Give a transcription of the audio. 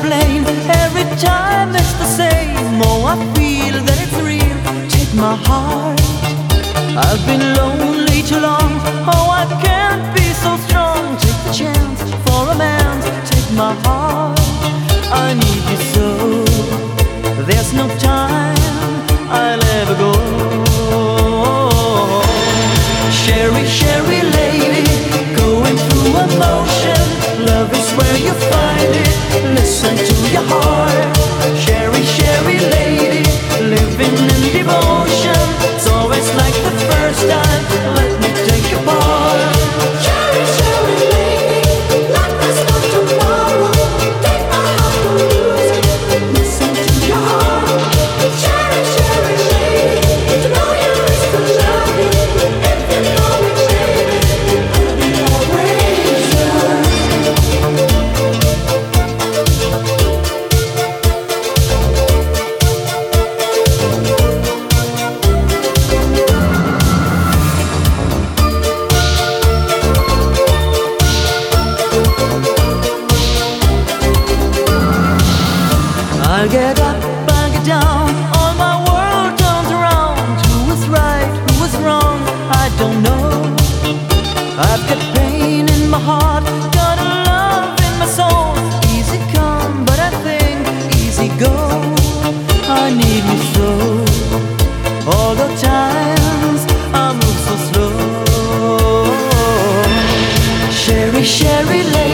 explain. Every time it's the same. Oh, I feel that it's real. Take my heart. I've been lonely too long. Oh, I can't be so strong. Take the chance for a man. Take my heart. I need you so. There's no time I'll ever go. Sherry, Sherry lady, going through emotion. Love is where you find it. Listen to your heart. Sherry, Sherry lady, living in devotion. It's always like the first time. Let me take your part. Cherry, cherry lady, like there's no tomorrow. Take my heart, don't lose it. Listen to your heart. Cherry, cherry lady, to know you is to love you. If you know me, baby, I'll be always yours. I get up, I get down, all my world turns around. Who was right, who was wrong, I don't know. I've got pain in my heart, got a love in my soul. Easy come, but I think easy go. I need you so. All the times I move so slow. Sherry, Sherry lady,